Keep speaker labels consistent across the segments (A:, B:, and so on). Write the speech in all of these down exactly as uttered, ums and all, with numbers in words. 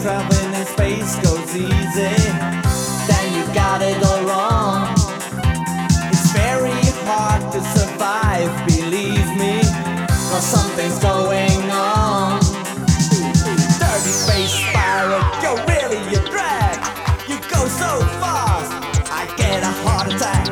A: traveling in space goes easy, then you got it all wrong. It's very hard to survive, believe me, cause something's going on. Dirty space pirate, you're really a drag. You go so fast, I get a heart attack.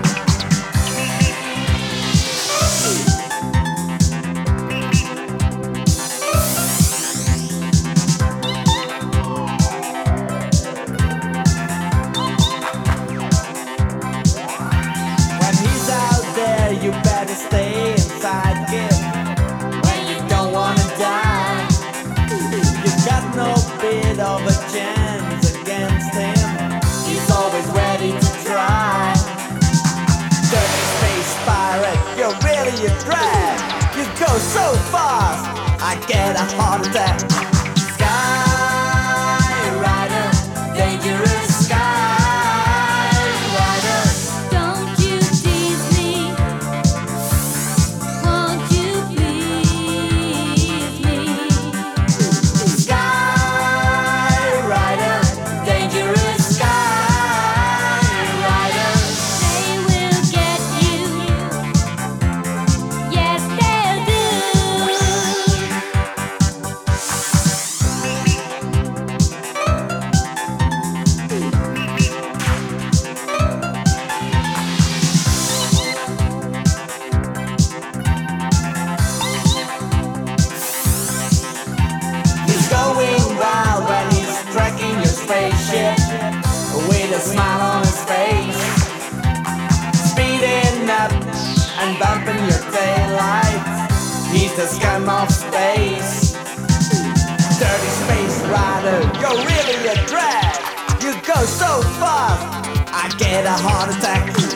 A: You better stay inside, kid, when you don't wanna die. You've got no bit of a chance against him. He's always ready to try. Dirty space pirate, you're really a drag. You go so fast, I get a heart attack. Sky rider, dangerous sky. With a smile on his face, speeding up and bumping your taillights. He's the scum of space. Dirty space rider, you're really a drag. You go so fast, I get a heart attack.